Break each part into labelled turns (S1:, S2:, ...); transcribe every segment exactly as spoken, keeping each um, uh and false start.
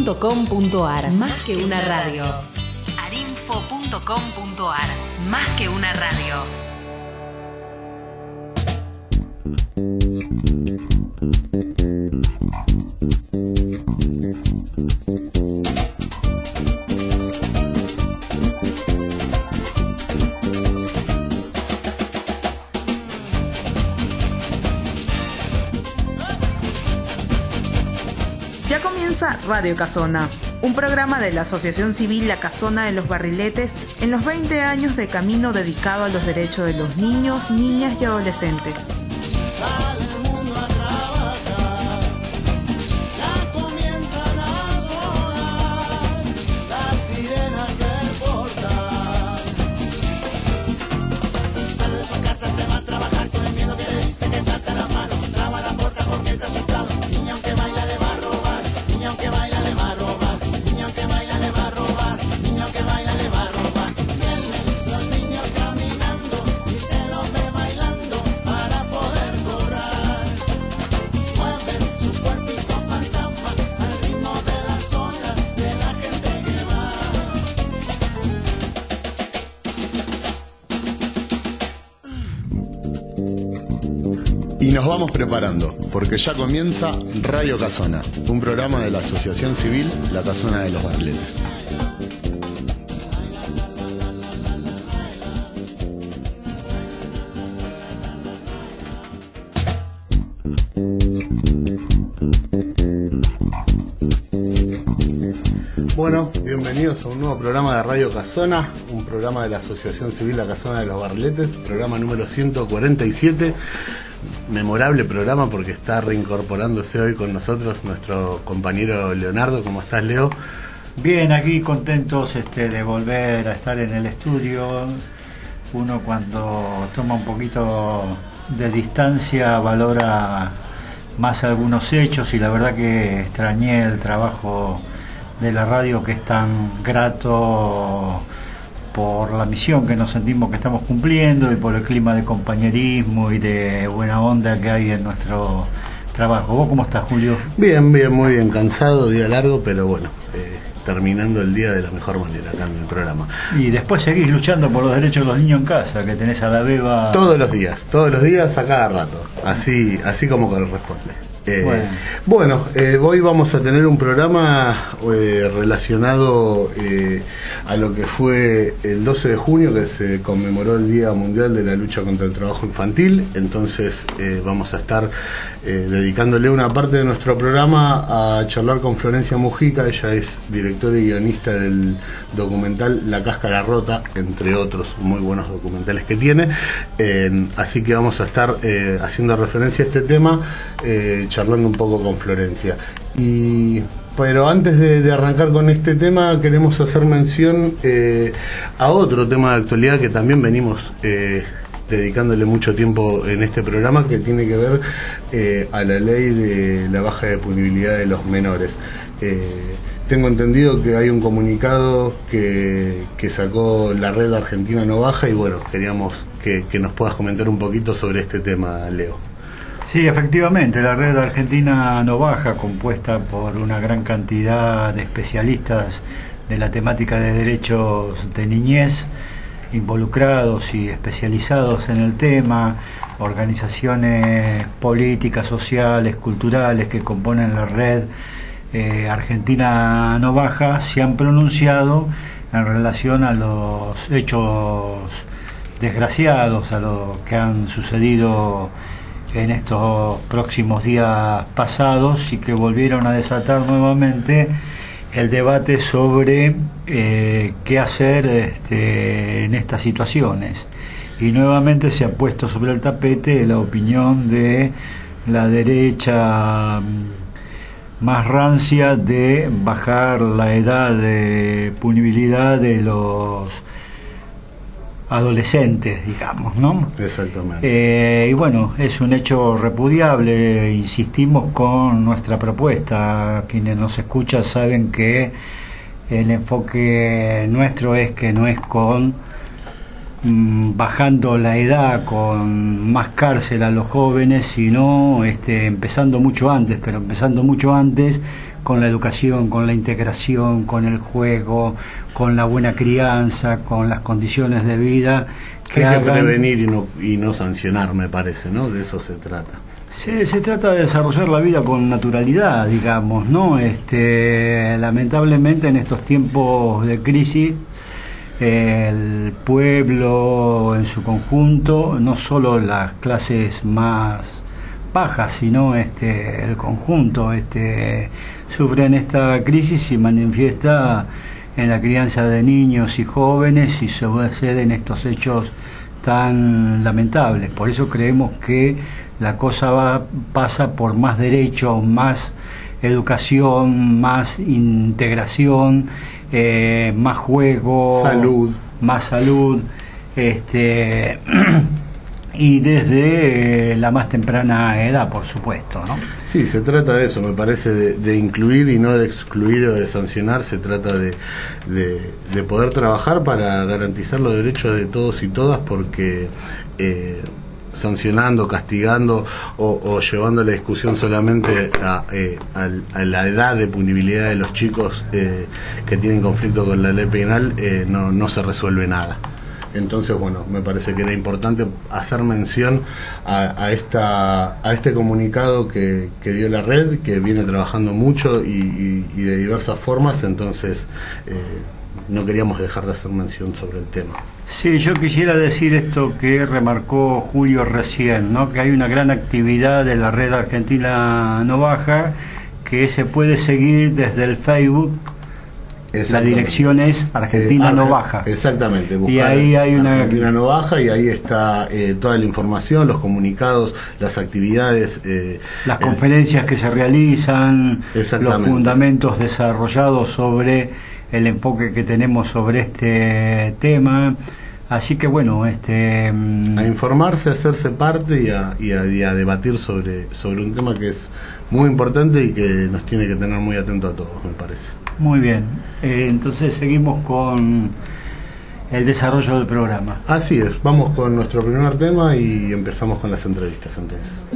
S1: punto com punto ar. Más que una radio. arinfo punto com punto ar. Más que una radio.
S2: Ya comienza Radio Casona, un programa de la Asociación Civil La Casona de los Barriletes en los veinte años de camino dedicado a los derechos de los niños, niñas y adolescentes.
S3: Y nos vamos preparando, porque ya comienza Radio Casona, un programa de la Asociación Civil La Casona de los Barriletes. Bueno, bienvenidos a un nuevo programa de Radio Casona, un programa de la Asociación Civil La Casona de los Barriletes, programa número ciento cuarenta y siete. Memorable programa porque está reincorporándose hoy con nosotros nuestro compañero Leonardo. ¿Cómo estás, Leo?
S4: Bien, aquí contentos este, de volver a estar en el estudio. Uno cuando toma un poquito de distancia valora más algunos hechos y la verdad que extrañé el trabajo de la radio, que es tan grato por la misión que nos sentimos que estamos cumpliendo y por el clima de compañerismo y de buena onda que hay en nuestro trabajo. ¿Vos cómo estás, Julio?
S3: Bien, bien, muy bien, cansado, día largo, pero bueno, eh, terminando el día de la mejor manera acá en el programa.
S4: Y después seguís luchando por los derechos de los niños en casa, que tenés a la beba...
S3: Todos los días, todos los días, a cada rato, así, así como corresponde. Eh, bueno, bueno eh, hoy vamos a tener un programa eh, relacionado eh, a lo que fue el doce de junio, que se conmemoró el Día Mundial de la Lucha contra el Trabajo Infantil. Entonces eh, vamos a estar eh, dedicándole una parte de nuestro programa a charlar con Florencia Mujica. Ella es directora y guionista del documental La Cáscara Rota, entre otros muy buenos documentales que tiene. Eh, así que vamos a estar eh, haciendo referencia a este tema, eh, charlando un poco con Florencia. Y pero antes de, de arrancar con este tema, queremos hacer mención eh, a otro tema de actualidad que también venimos eh, dedicándole mucho tiempo en este programa, que tiene que ver eh, a la ley de la baja de punibilidad de los menores. Eh, tengo entendido que hay un comunicado que, que sacó la red Argentina No Baja, y bueno, queríamos que, que nos puedas comentar un poquito sobre este tema, Leo.
S4: Sí, efectivamente, la red Argentina No Baja, compuesta por una gran cantidad de especialistas de la temática de derechos de niñez, involucrados y especializados en el tema, organizaciones políticas, sociales, culturales que componen la red eh, Argentina No Baja, se han pronunciado en relación a los hechos desgraciados, a lo que han sucedido en estos próximos días pasados y que volvieron a desatar nuevamente el debate sobre eh, qué hacer este, en estas situaciones. Y nuevamente se ha puesto sobre el tapete la opinión de la derecha más rancia de bajar la edad de punibilidad de los adolescentes, digamos, ¿no?
S3: Exactamente.
S4: Eh, y bueno, es un hecho repudiable. Insistimos con nuestra propuesta. Quienes nos escuchan saben que el enfoque nuestro es que no es con mmm, bajando la edad, con más cárcel a los jóvenes, sino este, empezando mucho antes, pero empezando mucho antes con la educación, con la integración, con el juego, con la buena crianza, con las condiciones de vida.
S3: Que hay que hagan... prevenir y no, y no sancionar, me parece, ¿no? De eso se trata.
S4: Se, se trata de desarrollar la vida con naturalidad, digamos, ¿no? Este, lamentablemente en estos tiempos de crisis, el pueblo en su conjunto, no solo las clases más bajas, sino este, el conjunto, este, sufren esta crisis y manifiesta en la crianza de niños y jóvenes y suceden estos hechos tan lamentables. Por eso creemos que la cosa va, pasa por más derechos, más educación, más integración, eh, más juego,
S3: salud,
S4: más salud, este y desde eh, la más temprana edad, por supuesto, ¿no?
S3: Sí, se trata de eso, me parece, de, de incluir y no de excluir o de sancionar. Se trata de, de, de poder trabajar para garantizar los derechos de todos y todas, porque eh, sancionando, castigando o, o llevando la discusión solamente a, eh, a, a la edad de punibilidad de los chicos eh, que tienen conflicto con la ley penal, eh, no, no se resuelve nada. Entonces, bueno, me parece que era importante hacer mención a, a esta a este comunicado que, que dio la red, que viene trabajando mucho y, y, y de diversas formas. Entonces, eh, no queríamos dejar de hacer mención sobre el tema.
S4: Sí, yo quisiera decir esto que remarcó Julio recién, ¿no? Que hay una gran actividad de la red Argentina No Baja, que se puede seguir desde el Facebook. La dirección es Argentina eh, No Baja.
S3: Exactamente.
S4: Y ahí hay una
S3: Argentina No Baja y ahí está eh, toda la información, los comunicados, las actividades, eh,
S4: las eh, conferencias que se realizan, los fundamentos desarrollados sobre el enfoque que tenemos sobre este tema. Así que bueno, este
S3: a informarse, a hacerse parte y a, y a, y a debatir sobre sobre un tema que es muy importante y que nos tiene que tener muy atentos a todos, me parece.
S4: Muy bien, eh, entonces seguimos con el desarrollo del programa.
S3: Así es, vamos con nuestro primer tema y empezamos con las entrevistas entonces.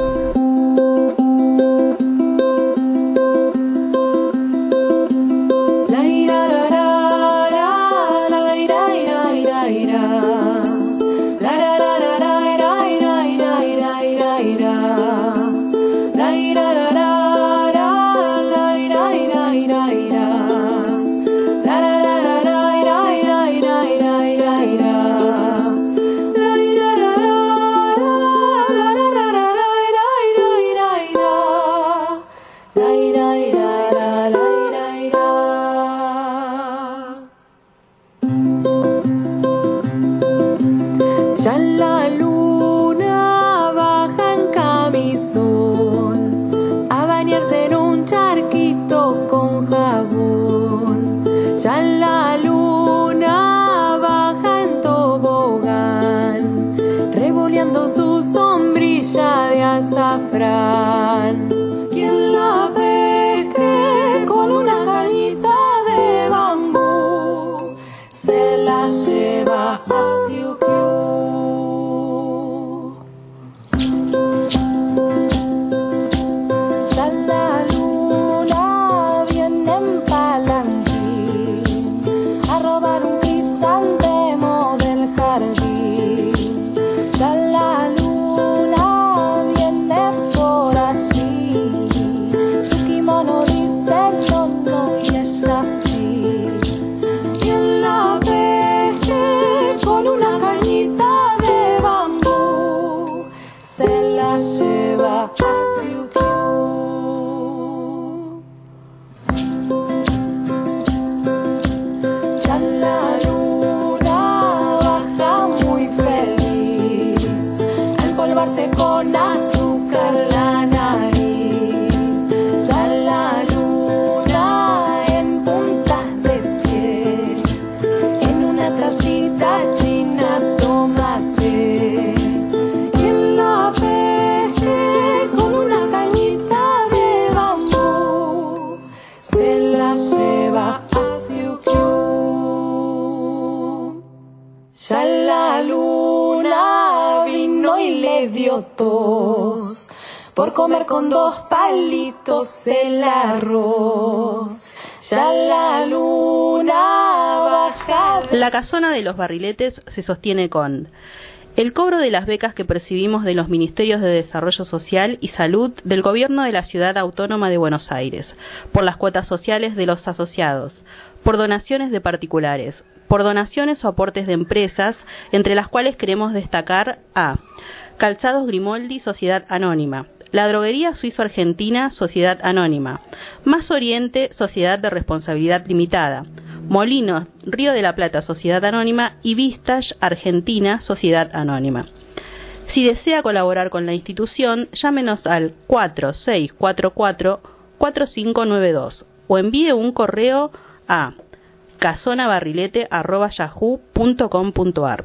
S5: Quien la pesque con una cañita de bambú se la lleva a Siukiu. Ya la luna viene en palanquín a robar un crisantemo del jardín. Ya la luna con azúcar la nariz. Ya la luna en puntas de pie, en una tacita china tomate. Quien la pesque con una cañita de bambú se la lleva a Siukiu. Ya la luna vino y le dio tos por comer con dos palitos el arroz. Ya la luna baja.
S6: La Casona de los Barriletes se sostiene con el cobro de las becas que percibimos de los Ministerios de Desarrollo Social y Salud del Gobierno de la Ciudad Autónoma de Buenos Aires, por las cuotas sociales de los asociados, por donaciones de particulares, por donaciones o aportes de empresas, entre las cuales queremos destacar a Calzados Grimoldi, Sociedad Anónima, La Droguería Suizo Argentina, Sociedad Anónima, Más Oriente, Sociedad de Responsabilidad Limitada, Molinos, Río de la Plata, Sociedad Anónima y Vistage Argentina, Sociedad Anónima. Si desea colaborar con la institución, llámenos al cuatro seis cuatro cuatro, cuatro cinco nueve dos o envíe un correo a casonabarrilete arroba yahoo punto com punto ar.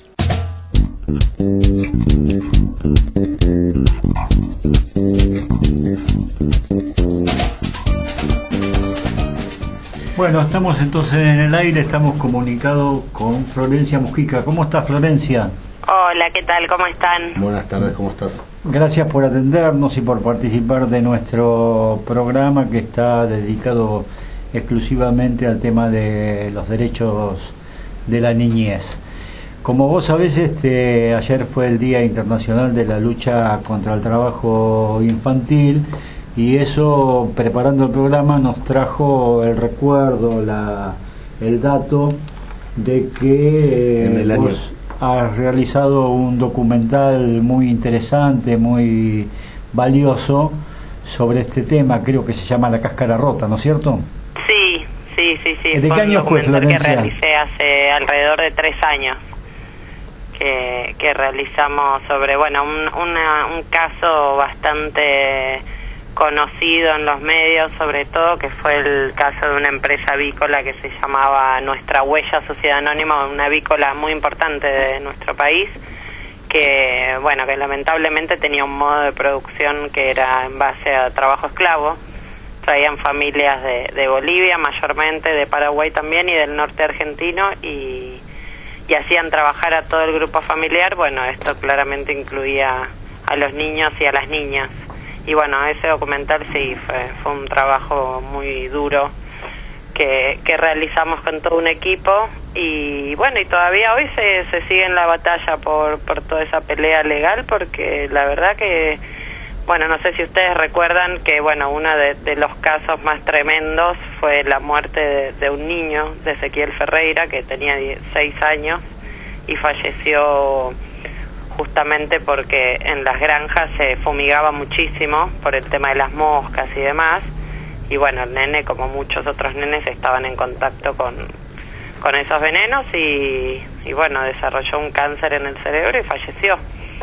S4: Bueno, estamos entonces en el aire, estamos comunicados con Florencia Mujica. ¿Cómo está, Florencia?
S7: Hola, ¿qué tal? ¿Cómo están?
S3: Buenas tardes, ¿cómo estás?
S4: Gracias por atendernos y por participar de nuestro programa que está dedicado exclusivamente al tema de los derechos de la niñez. Como vos sabés, este, ayer fue el Día Internacional de la Lucha contra el Trabajo Infantil, y eso, preparando el programa, nos trajo el recuerdo, la, el dato de que eh, vos has realizado un documental muy interesante, muy valioso sobre este tema. Creo que se llama La Cáscara Rota, ¿no es cierto?
S7: Sí, sí, sí, sí.
S4: ¿De qué año fue, Florencia?
S7: Que realicé hace alrededor de tres años. Que, que realizamos sobre, bueno, un, una, un caso bastante conocido en los medios, sobre todo, que fue el caso de una empresa avícola que se llamaba Nuestra Huella Sociedad Anónima, una avícola muy importante de nuestro país, que, bueno, que lamentablemente tenía un modo de producción que era en base a trabajo esclavo. Traían familias de, de Bolivia mayormente, de Paraguay también y del norte argentino, y y hacían trabajar a todo el grupo familiar. Bueno, esto claramente incluía a los niños y a las niñas. Y bueno, ese documental sí, fue, fue un trabajo muy duro que, que realizamos con todo un equipo. Y bueno, y todavía hoy se, se sigue en la batalla por, por toda esa pelea legal, porque la verdad que, bueno, no sé si ustedes recuerdan que, bueno, uno de, de los casos más tremendos fue la muerte de, de un niño, de Ezequiel Ferreira, que tenía seis años y falleció justamente porque en las granjas se fumigaba muchísimo por el tema de las moscas y demás. Y bueno, el nene, como muchos otros nenes, estaban en contacto con, con esos venenos y, y bueno, desarrolló un cáncer en el cerebro y falleció.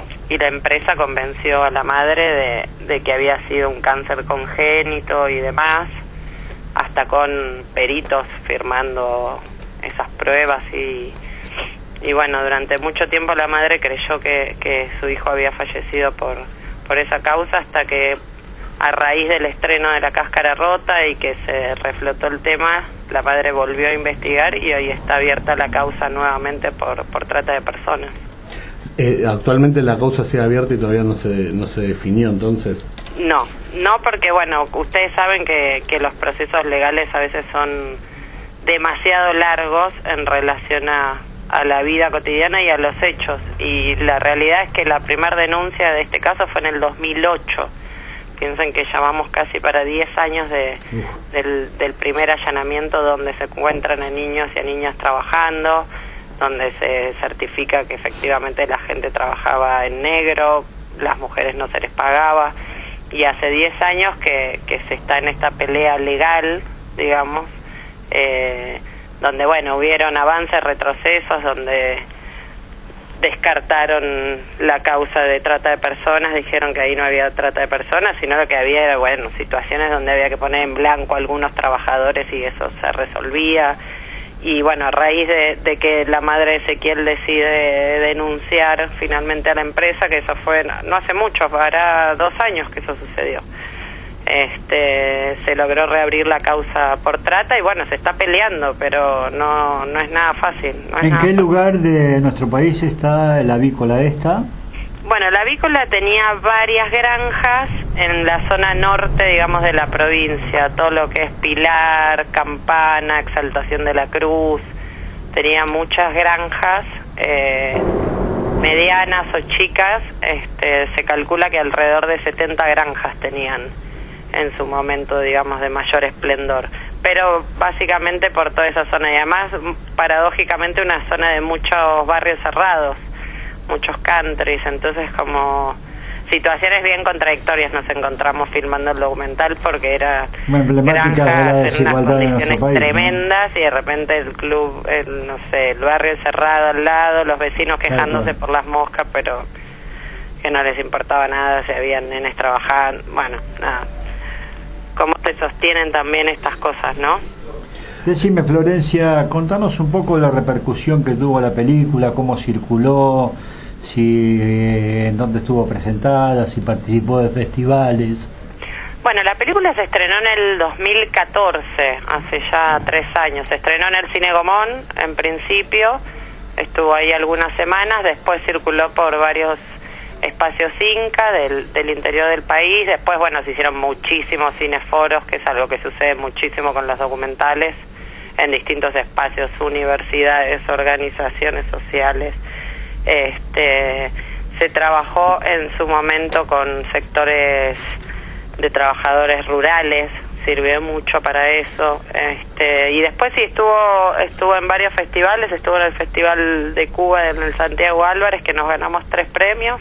S7: Y la empresa convenció a la madre de, de que había sido un cáncer congénito y demás, hasta con peritos firmando esas pruebas. Y, y bueno, durante mucho tiempo la madre creyó que, que su hijo había fallecido por, por esa causa, hasta que a raíz del estreno de La Cáscara Rota y que se reflotó el tema, la madre volvió a investigar y hoy está abierta la causa nuevamente por, por trata de personas.
S3: Eh, actualmente la causa sigue abierta y todavía no se no se definió, entonces.
S7: No, no, porque bueno, ustedes saben que, que los procesos legales a veces son demasiado largos en relación a, a la vida cotidiana y a los hechos, y la realidad es que la primera denuncia de este caso fue en el dos mil ocho. Piensen que llevamos casi para diez años de, del, del primer allanamiento, donde se encuentran a niños y a niñas trabajando, donde se certifica que efectivamente la gente trabajaba en negro, las mujeres no se les pagaba, y hace diez años que, que se está en esta pelea legal, digamos, eh, donde, bueno, hubieron avances, retrocesos, donde descartaron la causa de trata de personas, dijeron que ahí no había trata de personas, sino que había, era, bueno, situaciones donde había que poner en blanco a algunos trabajadores y eso se resolvía. Y bueno, a raíz de, de que la madre de Ezequiel decide denunciar finalmente a la empresa, que eso fue no hace mucho, para dos años que eso sucedió, este se logró reabrir la causa por trata y bueno, se está peleando, pero no no es nada fácil. No es
S4: ¿En
S7: nada
S4: qué
S7: fácil.
S4: lugar de nuestro país está la avícola esta?
S7: Bueno, la avícola tenía varias granjas en la zona norte, digamos, de la provincia, todo lo que es Pilar, Campana, Exaltación de la Cruz, tenía muchas granjas, eh, medianas o chicas, este, se calcula que alrededor de setenta granjas tenían en su momento, digamos, de mayor esplendor, pero básicamente por toda esa zona, y además, paradójicamente, una zona de muchos barrios cerrados, muchos countries, entonces como situaciones bien contradictorias nos encontramos filmando el documental, porque era
S4: emblemática de la desigualdad
S7: en unas
S4: de nuestro
S7: condiciones
S4: país,
S7: tremendas, ¿no? Y de repente el club, el, no sé, el barrio cerrado al lado, los vecinos quejándose por las moscas, pero que no les importaba nada, si había nenes trabajando, bueno, nada. Cómo se sostienen también estas cosas, ¿no?
S4: Decime, Florencia, contanos un poco la repercusión que tuvo la película, cómo circuló, si eh, en dónde estuvo presentada, si participó de festivales.
S7: Bueno, la película se estrenó en el dos mil catorce, hace ya tres años. Se estrenó en el Cine Gomón, en principio, estuvo ahí algunas semanas, después circuló por varios espacios Inca del, del interior del país, después, bueno, se hicieron muchísimos cineforos, que es algo que sucede muchísimo con los documentales, en distintos espacios, universidades, organizaciones sociales. Este, se trabajó en su momento con sectores de trabajadores rurales, sirvió mucho para eso. Este, y después sí estuvo estuvo en varios festivales, estuvo en el Festival de Cuba en el Santiago Álvarez, que nos ganamos tres premios.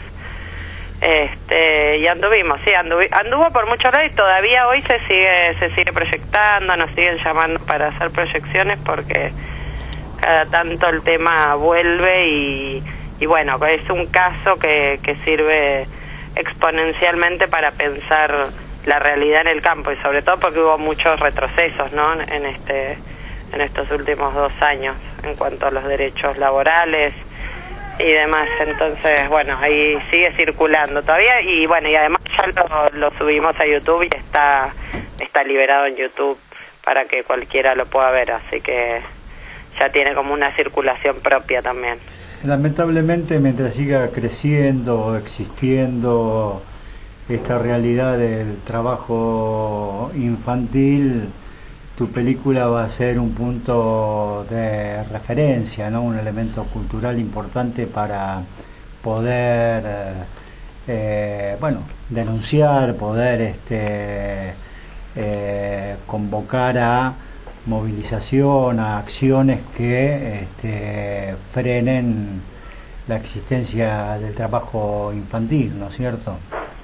S7: Este, y anduvimos, sí, anduvi, anduvo por muchos lados, y todavía hoy se sigue se sigue proyectando, nos siguen llamando para hacer proyecciones, porque cada tanto el tema vuelve, y, y bueno, es un caso que, que sirve exponencialmente para pensar la realidad en el campo, y sobre todo porque hubo muchos retrocesos, ¿no?, en este en estos últimos dos años en cuanto a los derechos laborales y demás. Entonces, bueno, ahí sigue circulando todavía, y bueno, y además ya lo, lo subimos a YouTube y está está liberado en YouTube para que cualquiera lo pueda ver, así que ya tiene como una circulación propia también.
S4: Lamentablemente, mientras siga creciendo, existiendo esta realidad del trabajo infantil, tu película va a ser un punto de referencia, ¿no?, un elemento cultural importante para poder, eh, eh, bueno, denunciar, poder este, eh, convocar a movilización, a acciones que este, frenen la existencia del trabajo infantil, ¿no es cierto?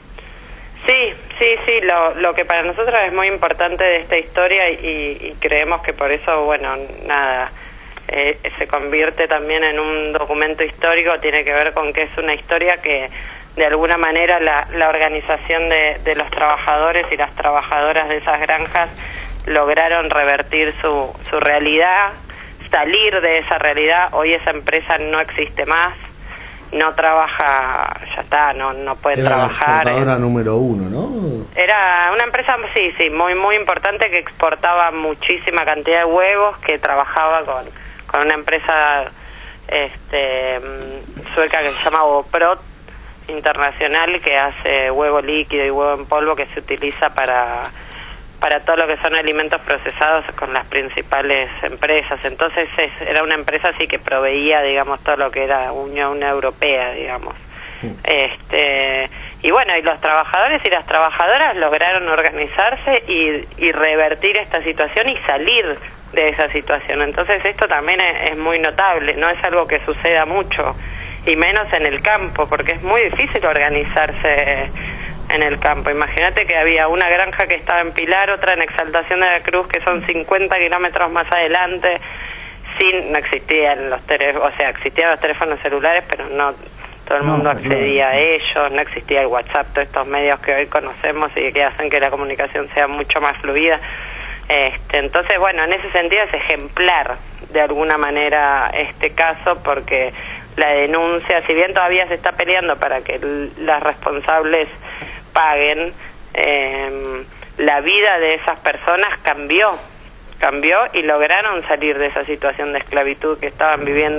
S7: Sí, sí, sí, lo, lo que para nosotros es muy importante de esta historia, y, y creemos que por eso, bueno, nada, eh, se convierte también en un documento histórico, tiene que ver con que es una historia que de alguna manera la, la organización de, de los trabajadores y las trabajadoras de esas granjas lograron revertir su, su realidad, salir de esa realidad. Hoy esa empresa no existe más, no trabaja, ya está, no no puede
S3: era
S7: trabajar.
S3: Era la exportadora número uno, ¿no?
S7: Era una empresa, sí, sí, muy muy importante, que exportaba muchísima cantidad de huevos, que trabajaba con, con una empresa este sueca que se llama Oprot Internacional, que hace huevo líquido y huevo en polvo, que se utiliza para para todo lo que son alimentos procesados con las principales empresas. Entonces es, era una empresa así que proveía, digamos, todo lo que era Unión Europea, digamos. Sí. Este, y bueno, y los trabajadores y las trabajadoras lograron organizarse y, y revertir esta situación y salir de esa situación. Entonces esto también es, es muy notable, no es algo que suceda mucho, y menos en el campo, porque es muy difícil organizarse en el campo. Imagínate que había una granja que estaba en Pilar, otra en Exaltación de la Cruz, que son cincuenta kilómetros más adelante, sin, no existían los teléfonos, o sea, existían los teléfonos celulares, pero no todo el mundo no, accedía claro. a ellos, no existía el WhatsApp, todos estos medios que hoy conocemos y que hacen que la comunicación sea mucho más fluida. Este, entonces, bueno, en ese sentido es ejemplar de alguna manera este caso, porque la denuncia, si bien todavía se está peleando para que las responsables paguen, eh, la vida de esas personas cambió, cambió y lograron salir de esa situación de esclavitud que estaban viviendo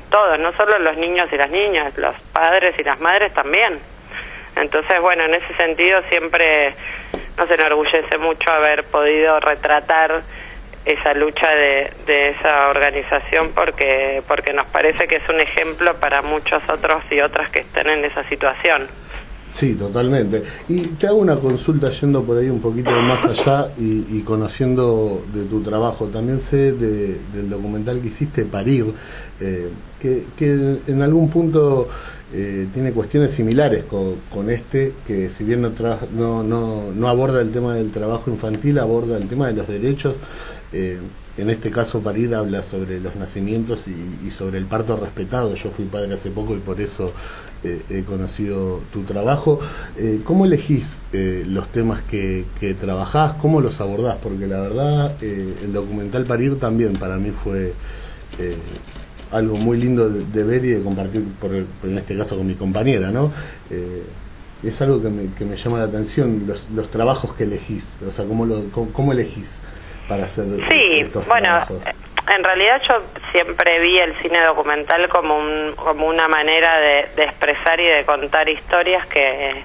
S7: todos, no solo los niños y las niñas, los padres y las madres también. Entonces, bueno, en ese sentido siempre nos enorgullece mucho haber podido retratar esa lucha de, de esa organización, porque porque nos parece que es un ejemplo para muchos otros y otras que estén en esa situación.
S3: Sí, totalmente. Y te hago una consulta yendo por ahí un poquito más allá y, y conociendo de tu trabajo. También sé de, del documental que hiciste, Parir, eh, que, que en algún punto eh, tiene cuestiones similares con, con este, que si bien no, tra no, no, no aborda el tema del trabajo infantil, aborda el tema de los derechos. Eh, en este caso, Parir habla sobre los nacimientos y, y sobre el parto respetado. Yo fui padre hace poco y por eso eh, he conocido tu trabajo. Eh, ¿Cómo elegís eh, los temas que, que trabajás? ¿Cómo los abordás? Porque la verdad, eh, el documental Parir también para mí fue eh, algo muy lindo de, de ver y de compartir, por, el, por en este caso con mi compañera, ¿no? Eh, es algo que me, que me llama la atención, los, los trabajos que elegís. O sea, ¿cómo, lo, cómo, cómo elegís para hacer
S7: sí,
S3: estos
S7: bueno,
S3: trabajos?
S7: En realidad yo siempre vi el cine documental como un, como una manera de, de expresar y de contar historias que,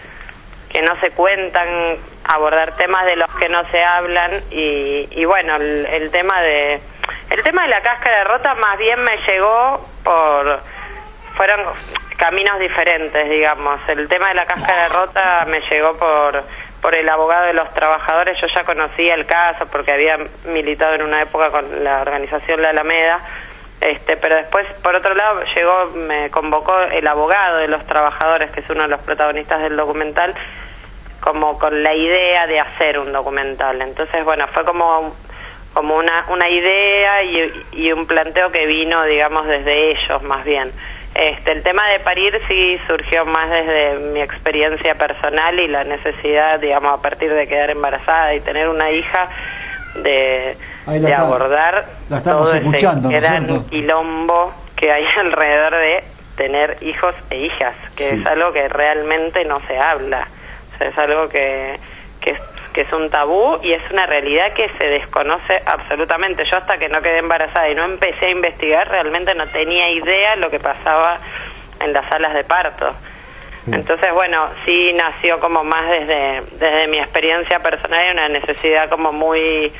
S7: que no se cuentan, abordar temas de los que no se hablan y, y bueno, el, el tema de el tema de la cáscara rota más bien me llegó por fueron caminos diferentes, digamos. El tema de la cáscara rota me llegó por por el abogado de los trabajadores. Yo ya conocía el caso porque había militado en una época con la organización La Alameda, este, pero después, por otro lado, llegó, me convocó el abogado de los trabajadores, que es uno de los protagonistas del documental, como con la idea de hacer un documental. Entonces, bueno, fue como como una una idea y, y un planteo que vino, digamos, desde ellos más bien. Este, el tema de parir sí surgió más desde mi experiencia personal y la necesidad, digamos, a partir de quedar embarazada y tener una hija, de, de
S4: está,
S7: abordar todo ese gran quilombo que hay alrededor de tener hijos e hijas, que sí. Es algo que realmente no se habla. O sea, es algo que, que, es, que es un tabú y es una realidad que se desconoce absolutamente. Yo hasta que no quedé embarazada y no empecé a investigar, realmente no tenía idea lo que pasaba en las salas de parto. Entonces, bueno, sí nació como más desde, desde mi experiencia personal y una necesidad como muy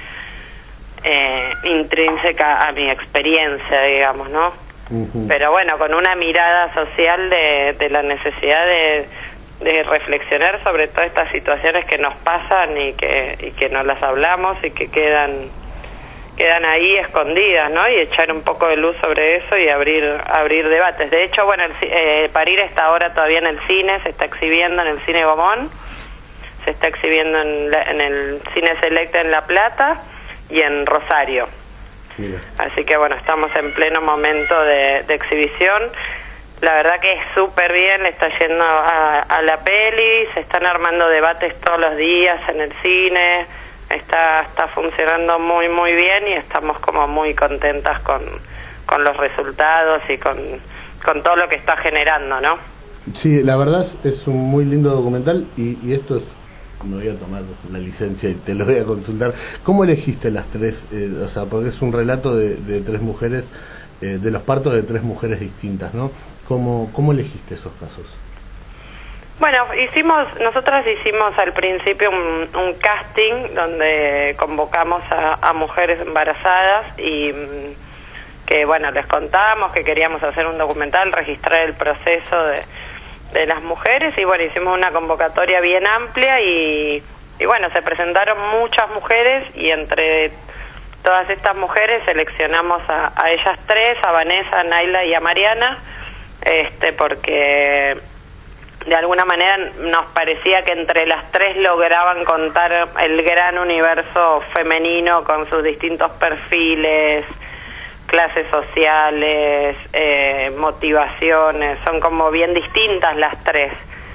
S7: eh, intrínseca a mi experiencia, digamos, ¿no? Uh-huh. Pero bueno, con una mirada social de, de la necesidad de, de reflexionar sobre todas estas situaciones que nos pasan y que, y que no las hablamos y que quedan quedan ahí escondidas, ¿no? Y echar un poco de luz sobre eso y abrir abrir debates. De hecho, bueno, el, eh, Parir está ahora todavía en el cine, se está exhibiendo en el Cine Gomón, se está exhibiendo en, la, en el Cine Selecta en La Plata y en Rosario. Mira. Así que, bueno, estamos en pleno momento de, de exhibición. La verdad que es súper bien, le está yendo a, a la peli, se están armando debates todos los días en el cine. Está está funcionando muy muy bien y estamos como muy contentas con, con los resultados y con, con todo lo que está generando, ¿no?
S3: Sí, la verdad es, es un muy lindo documental y, y esto es, me voy a tomar la licencia y te lo voy a consultar. ¿Cómo elegiste las tres? Eh, o sea, porque es un relato de, de tres mujeres, eh, de los partos de tres mujeres distintas, ¿no? ¿Cómo, cómo elegiste esos casos?
S7: Bueno, hicimos, nosotras hicimos al principio un, un casting donde convocamos a, a mujeres embarazadas y que, bueno, les contamos que queríamos hacer un documental, registrar el proceso de, de las mujeres y, bueno, hicimos una convocatoria bien amplia y, y, bueno, se presentaron muchas mujeres y entre todas estas mujeres seleccionamos a, a ellas tres, a Vanessa, a Naila y a Mariana, este, porque de alguna manera nos parecía que entre las tres lograban contar el gran universo femenino con sus distintos perfiles, clases sociales, eh, motivaciones, son como bien distintas las tres.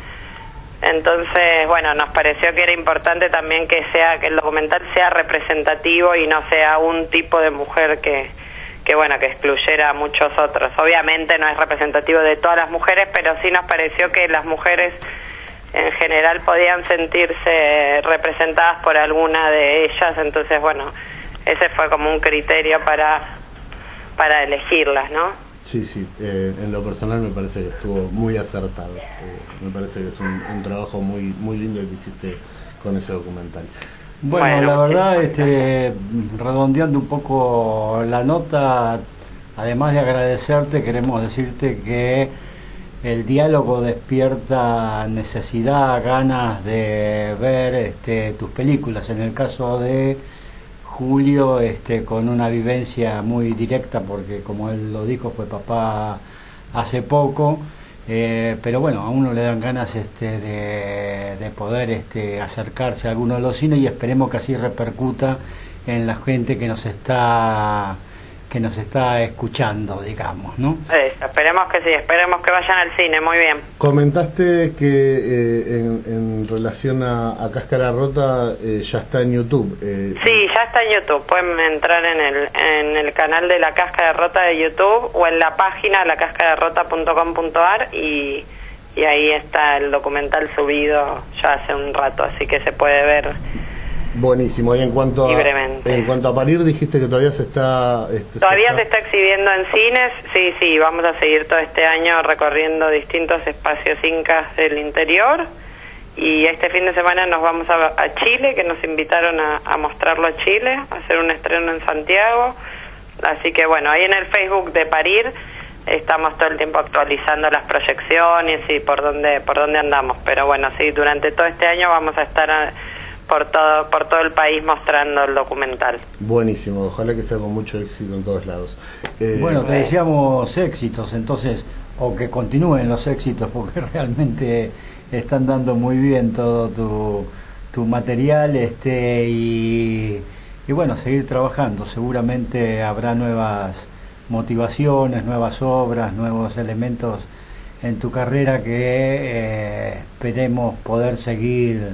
S7: Entonces, bueno, nos pareció que era importante también que sea que el documental sea representativo y no sea un tipo de mujer que que bueno, que excluyera a muchos otros. Obviamente no es representativo de todas las mujeres, pero sí nos pareció que las mujeres en general podían sentirse representadas por alguna de ellas, entonces bueno, ese fue como un criterio para para elegirlas, ¿no?
S3: sí, sí. Eh, en lo personal me parece que estuvo muy acertado. Eh, me parece que es un, un trabajo muy muy lindo el que hiciste con ese documental.
S4: Bueno,
S7: Bueno,
S4: la verdad, este, redondeando un poco la nota, además de agradecerte, queremos decirte que el diálogo despierta necesidad, ganas de ver este, tus películas. En el caso de Julio, este, con una vivencia muy directa, porque como él lo dijo, fue papá hace poco. Eh, pero bueno, a uno le dan ganas este, de, de poder este, acercarse a alguno de los cines, y esperemos que así repercuta en la gente que nos está que nos está escuchando, digamos, ¿no?
S7: Eso, esperemos que sí, esperemos que vayan al cine, muy bien.
S3: Comentaste que eh, en, en relación a, a Cáscara Rota eh, ya está en YouTube. Eh,
S7: Sí, ya está en YouTube, pueden entrar en el en el canal de La Cáscara Rota de YouTube o en la página la cáscara rota punto com punto ar y, y ahí está el documental subido ya hace un rato, así que se puede ver.
S3: Buenísimo. Y en cuanto a,
S7: Libremente.
S3: en cuanto a parir, dijiste que todavía se está... Este,
S7: Todavía
S3: se
S7: se está exhibiendo en cines, sí, sí, vamos a seguir todo este año recorriendo distintos espacios incas del interior, y este fin de semana nos vamos a, a Chile, que nos invitaron a, a mostrarlo a Chile, a hacer un estreno en Santiago, así que bueno, ahí en el Facebook de Parir estamos todo el tiempo actualizando las proyecciones y por dónde, por dónde andamos, pero bueno, sí, durante todo este año vamos a estar... A, por todo por todo el país mostrando el documental.
S3: Buenísimo, ojalá que sea con mucho éxito en todos lados. Eh,
S4: Bueno, te deseamos éxitos, entonces, o que continúen los éxitos, porque realmente están dando muy bien todo tu, tu material, este y, y bueno, seguir trabajando. Seguramente habrá nuevas motivaciones, nuevas obras, nuevos elementos en tu carrera que eh, esperemos poder seguir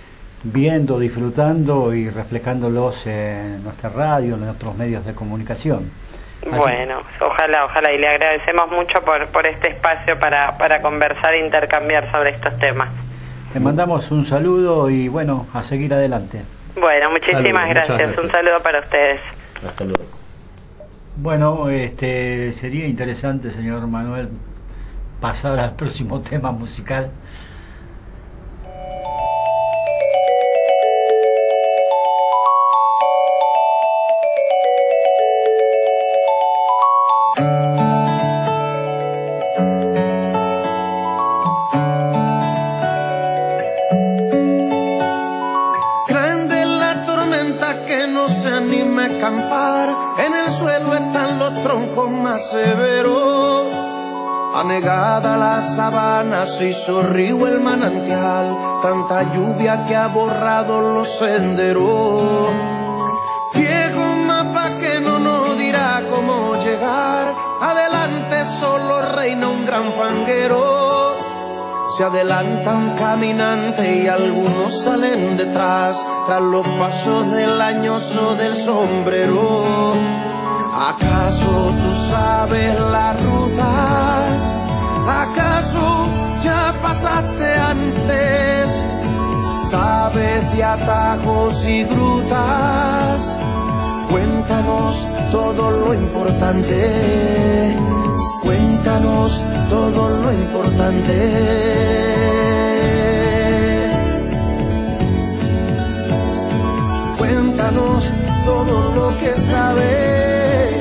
S4: viendo, disfrutando y reflejándolos en nuestra radio, en nuestros medios de comunicación. Así.
S7: Bueno, ojalá, ojalá, y le agradecemos mucho por, por este espacio para, para conversar e intercambiar sobre estos temas.
S4: Te mandamos un saludo y bueno, a seguir adelante.
S7: Bueno, muchísimas
S3: Saludos,
S7: gracias.
S3: gracias.
S7: Un saludo para ustedes.
S3: Hasta luego.
S4: Bueno, este sería interesante, señor Manuel, pasar al próximo tema musical.
S8: En el suelo están los troncos más severos, anegada la sabana se hizo río el manantial, tanta lluvia que ha borrado los senderos. Viejo mapa que no nos dirá cómo llegar, adelante solo reina un gran fanguero. Se adelanta un caminante y algunos salen detrás, tras los pasos del añoso del sombrero. ¿Acaso tú sabes la ruta? ¿Acaso ya pasaste antes? ¿Sabes de atajos y grutas? Cuéntanos todo lo importante. Cuéntanos todo lo importante. Cuéntanos todo lo que sabes.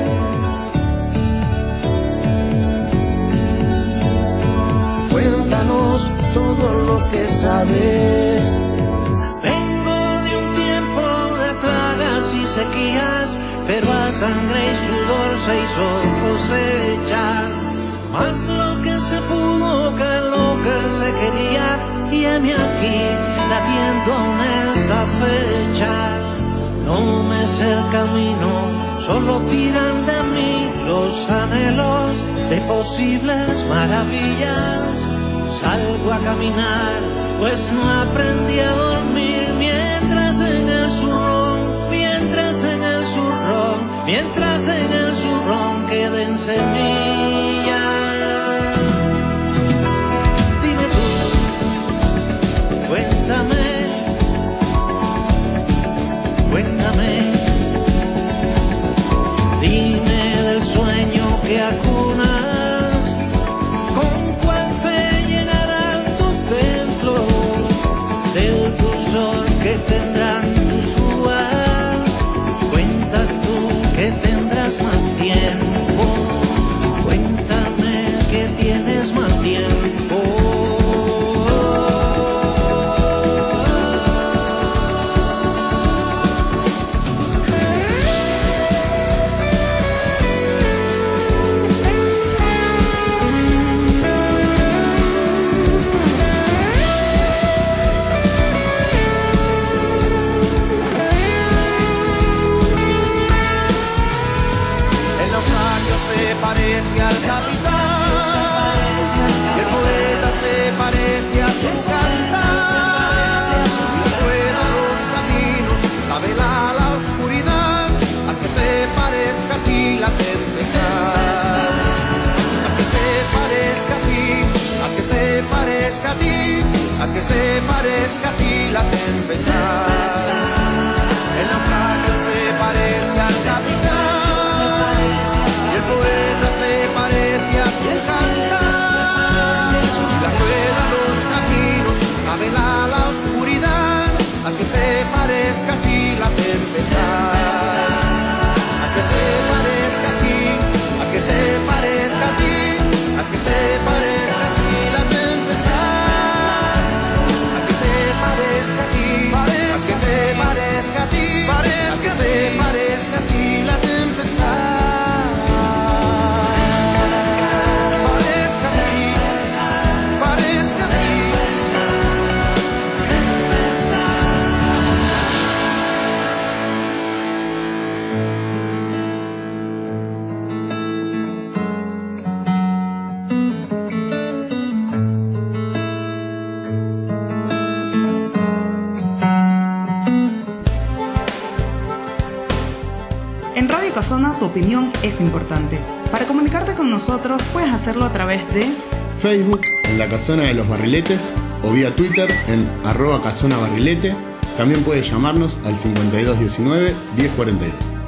S8: Cuéntanos todo lo que sabes.
S9: Vengo de un tiempo de plagas y sequías, pero a sangre y sudor se hizo cosecha. Más lo que se pudo que lo que se quería, y heme aquí latiendo en esta fecha. No me sé el camino, solo tiran de mí los anhelos de posibles maravillas. Salgo a caminar, pues no aprendí a dormir, mientras en el zurrón, mientras en el zurrón, mientras en el zurrón queden semillas. Dime tú, cuéntame, cuéntame, dime del sueño que acuna
S8: parece al capitán, y el poeta se parece a su cantar. Y rueda los caminos, la vela a la oscuridad, haz que se parezca a ti la tempestad. Haz que se parezca a ti, haz que se parezca a ti, haz que se parezca a ti la tempestad. El naufragio se parece al capitán, y el poeta se parece a su cantar. La rueda los caminos, la vela a la oscuridad, haz que se parezca a ti la tempestad. Haz que se parezca a ti, haz que se parezca a ti, haz que se parezca a ti la tempestad. Haz que se parezca a ti, haz que se parezca a ti, haz que se parezca a ti la tempestad. Parezca a ti, parezca a ti.
S2: En Radio Casona tu opinión es importante. Para comunicarte con nosotros puedes hacerlo a través de
S10: Facebook en La Casona de los Barriletes o vía Twitter en arroba casona barrilete. También puedes llamarnos al cincuenta y dos diecinueve diez cuarenta y dos.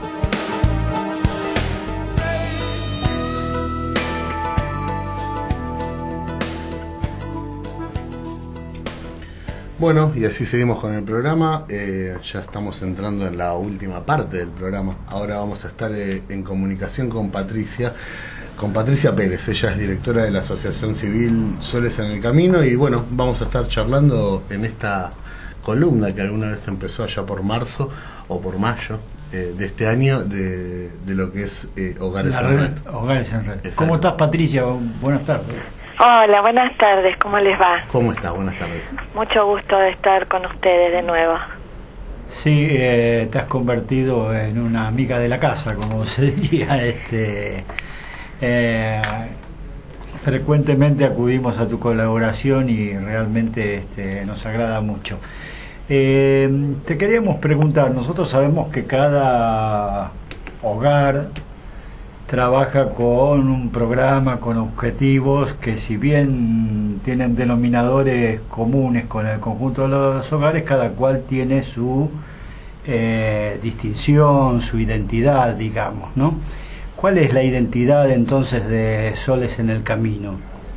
S3: Bueno, y así seguimos con el programa. Eh, ya estamos entrando en la última parte del programa. Ahora vamos a estar eh, en comunicación con Patricia, con Patricia Pérez. Ella es directora de la Asociación Civil Soles en el Camino. Y bueno, vamos a estar charlando en esta columna que alguna vez empezó allá por marzo o por mayo eh, de este año, de, de lo que es eh, Hogares
S4: La
S3: en
S4: red,
S3: Red.
S4: Hogares en Red.
S3: Exacto.
S4: ¿Cómo estás, Patricia? Buenas tardes.
S7: Hola, buenas tardes, ¿cómo les va?
S3: ¿Cómo estás? Buenas tardes.
S7: Mucho gusto de estar con ustedes de nuevo.
S4: Sí, eh, te has convertido en una amiga de la casa, como se diría. Este, eh, frecuentemente acudimos a tu colaboración y realmente este, nos agrada mucho. Eh, te queríamos preguntar, nosotros sabemos que cada hogar trabaja con un programa, con objetivos que, si bien tienen denominadores comunes con el conjunto de los hogares, cada cual tiene su eh, distinción, su identidad, digamos, ¿no? ¿Cuál es la identidad entonces de Soles en el Camino?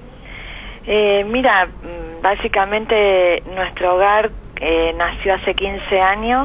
S7: Eh, mira, básicamente nuestro hogar eh, nació hace quince años.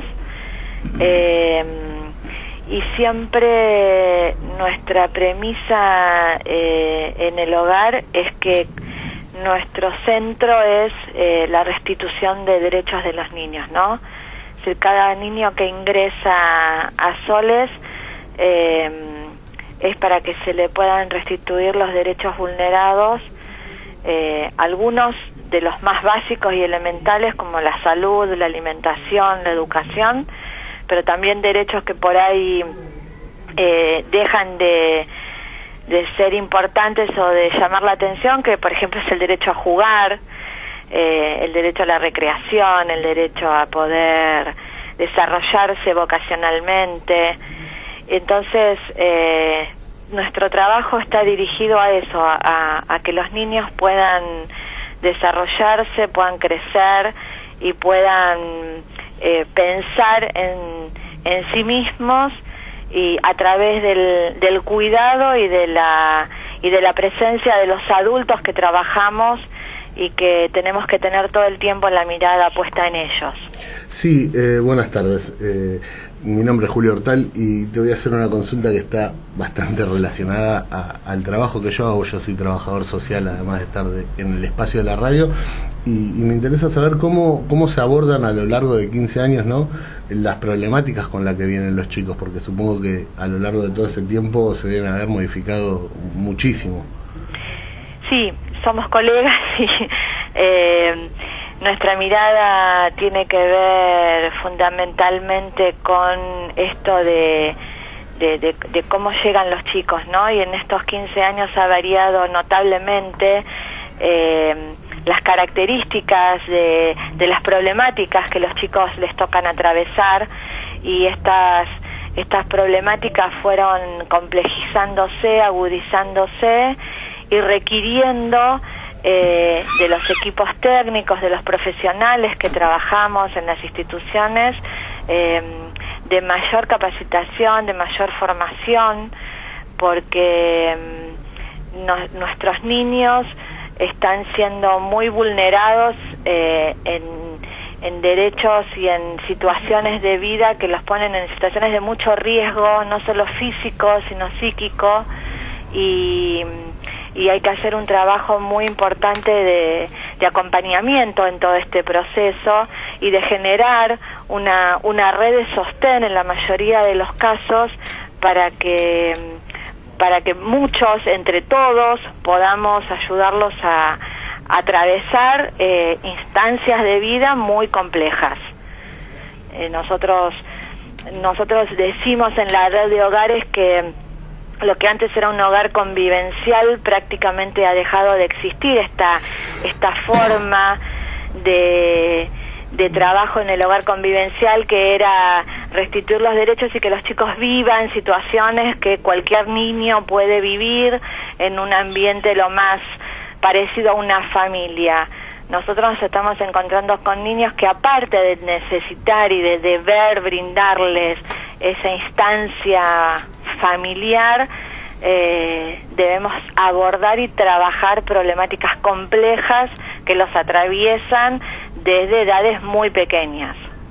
S7: Eh, Y siempre nuestra premisa eh, en el hogar es que nuestro centro es eh, la restitución de derechos de los niños, ¿no? Es decir, cada niño que ingresa a Soles eh, es para que se le puedan restituir los derechos vulnerados, eh, algunos de los más básicos y elementales como la salud, la alimentación, la educación, pero también derechos que por ahí eh, dejan de, de ser importantes o de llamar la atención, que por ejemplo es el derecho a jugar, eh, el derecho a la recreación, el derecho a poder desarrollarse vocacionalmente. Entonces, eh, nuestro trabajo está dirigido a eso, a, a que los niños puedan desarrollarse, puedan crecer y puedan Eh, pensar en, en sí mismos, y a través del, del cuidado y de la y de la presencia de los adultos que trabajamos y que tenemos que tener todo el tiempo la mirada puesta en ellos.
S3: Sí, eh, buenas tardes. Eh, mi nombre es Julio Hortal y te voy a hacer una consulta que está bastante relacionada a, al trabajo que yo hago. Yo soy trabajador social, además de estar de, en el espacio de la radio, y, y me interesa saber cómo, cómo se abordan a lo largo de quince años, ¿no?, las problemáticas con las que vienen los chicos, porque supongo que a lo largo de todo ese tiempo se deben haber modificado muchísimo.
S7: Sí, somos colegas y eh, nuestra mirada tiene que ver fundamentalmente con esto de,
S11: de, de, de cómo llegan los chicos, ¿no? Y en estos quince años ha variado notablemente eh, las características de, de las problemáticas que los chicos les tocan atravesar, y estas estas problemáticas fueron complejizándose, agudizándose y requiriendo eh, de los equipos técnicos, de los profesionales que trabajamos en las instituciones, eh, de mayor capacitación, de mayor formación, porque eh, no, nuestros niños están siendo muy vulnerados eh, en, en derechos y en situaciones de vida que los ponen en situaciones de mucho riesgo, no solo físico, sino psíquico, y, y hay que hacer un trabajo muy importante de, de acompañamiento en todo este proceso y de generar una, una red de sostén en la mayoría de los casos para que para que muchos, entre todos, podamos ayudarlos a, a atravesar eh, instancias de vida muy complejas. Eh, nosotros, nosotros decimos en la red de hogares que lo que antes era un hogar convivencial prácticamente ha dejado de existir, esta, esta forma de... de trabajo en el hogar convivencial, que era restituir los derechos y que los chicos vivan situaciones que cualquier niño puede vivir en un ambiente lo más parecido a una familia. Nosotros nos estamos encontrando con niños que, aparte de necesitar y de deber brindarles esa instancia familiar, eh, debemos abordar y trabajar problemáticas complejas que los atraviesan desde edades muy pequeñas.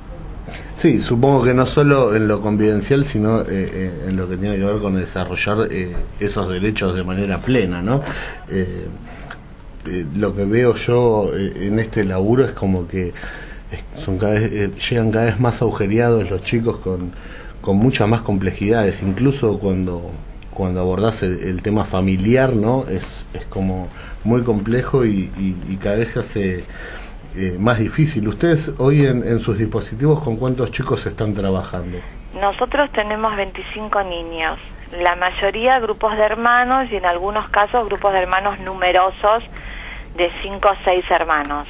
S3: Sí, supongo que no solo en lo convivencial, sino eh, eh, en lo que tiene que ver con desarrollar eh, esos derechos de manera plena, ¿no? Eh, eh, lo que veo yo eh, en este laburo es como que son cada vez, eh, llegan cada vez más agujereados los chicos con, con muchas más complejidades, incluso cuando cuando abordás el, el tema familiar, ¿no? Es, es como muy complejo y, y, y cada vez se hace eh, más difícil. Ustedes hoy en, en sus dispositivos, ¿con cuántos chicos están trabajando?
S11: Nosotros tenemos veinticinco niños, la mayoría grupos de hermanos y en algunos casos grupos de hermanos numerosos de cinco o seis hermanos.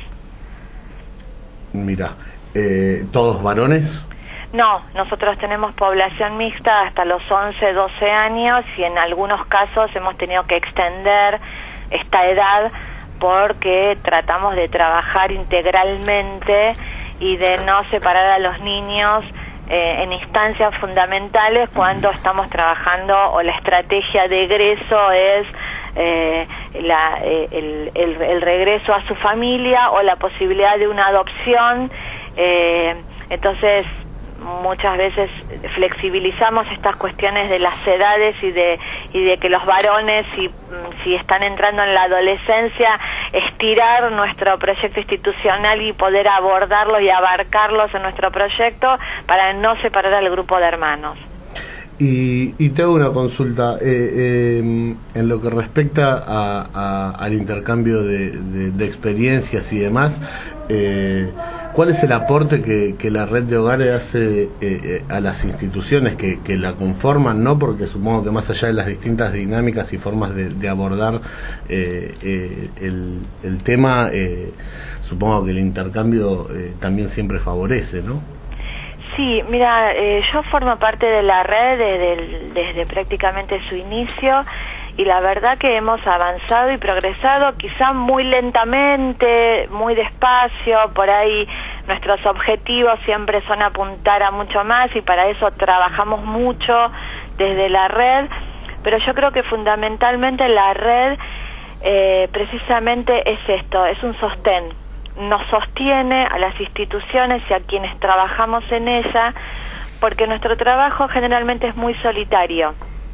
S3: Mira, eh, ¿todos varones?
S11: No, nosotros tenemos población mixta hasta los once, doce años y en algunos casos hemos tenido que extender esta edad porque tratamos de trabajar integralmente y de no separar a los niños eh, en instancias fundamentales cuando estamos trabajando o la estrategia de egreso es eh, la, eh, el, el, el regreso a su familia o la posibilidad de una adopción. Eh, entonces, muchas veces flexibilizamos estas cuestiones de las edades y de y de que los varones, si, si están entrando en la adolescencia, estirar nuestro proyecto institucional y poder abordarlos y abarcarlos en nuestro proyecto para no separar al grupo de hermanos.
S3: Y, y te hago una consulta, eh, eh, en lo que respecta a, a, al intercambio de, de, de experiencias y demás, eh, ¿cuál es el aporte que, que la red de hogares hace eh, eh, a las instituciones que, que la conforman, ¿no? Porque supongo que más allá de las distintas dinámicas y formas de, de abordar eh, eh, el, el tema, eh, supongo que el intercambio eh, también siempre favorece, ¿no?
S11: Sí, mira, eh, yo formo parte de la red desde, desde prácticamente su inicio y la verdad que hemos avanzado y progresado quizá muy lentamente, muy despacio, por ahí nuestros objetivos siempre son apuntar a mucho más y para eso trabajamos mucho desde la red, pero yo creo que fundamentalmente la red eh, precisamente es esto, es un sostén. Nos sostiene a las instituciones y a quienes trabajamos en ella, porque nuestro trabajo generalmente es muy solitario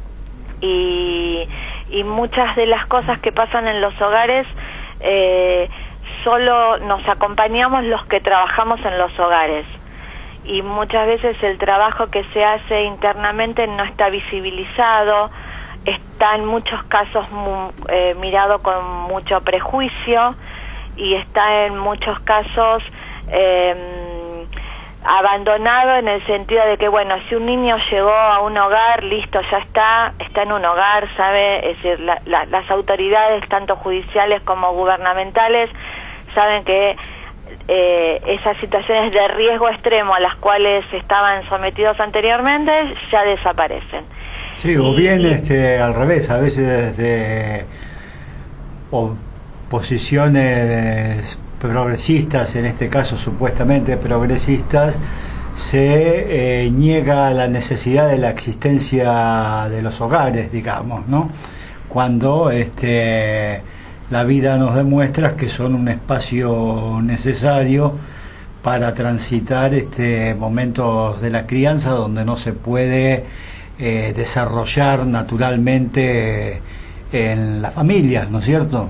S11: y, y muchas de las cosas que pasan en los hogares eh, solo nos acompañamos los que trabajamos en los hogares y muchas veces el trabajo que se hace internamente no está visibilizado, está en muchos casos mu, eh, mirado con mucho prejuicio y está en muchos casos eh, abandonado en el sentido de que, bueno, si un niño llegó a un hogar, listo, ya está, está en un hogar, ¿sabe? Es decir, la, la, las autoridades, tanto judiciales como gubernamentales, saben que eh, esas situaciones de riesgo extremo a las cuales estaban sometidos anteriormente ya desaparecen.
S4: Sí, o bien este, al revés, a veces desde o posiciones progresistas, en este caso supuestamente progresistas, se eh, niega la necesidad de la existencia de los hogares, digamos, ¿no? Cuando este, la vida nos demuestra que son un espacio necesario para transitar este, momentos de la crianza donde no se puede eh, desarrollar naturalmente en las familias, ¿no es cierto?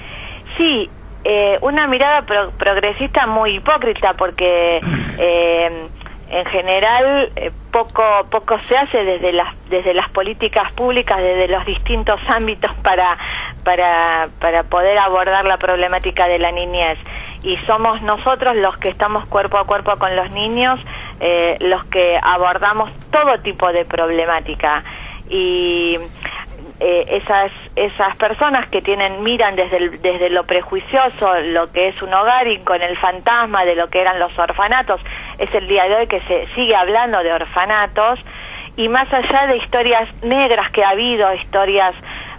S11: Sí. Eh, una mirada pro progresista muy hipócrita, porque eh, en general eh, poco poco se hace desde las desde las políticas públicas, desde los distintos ámbitos para para para poder abordar la problemática de la niñez, y somos nosotros los que estamos cuerpo a cuerpo con los niños eh, los que abordamos todo tipo de problemática. Y Eh, esas esas personas que tienen miran desde el, desde lo prejuicioso lo que es un hogar, y con el fantasma de lo que eran los orfanatos. Es el día de hoy que se sigue hablando de orfanatos, y más allá de historias negras que ha habido, historias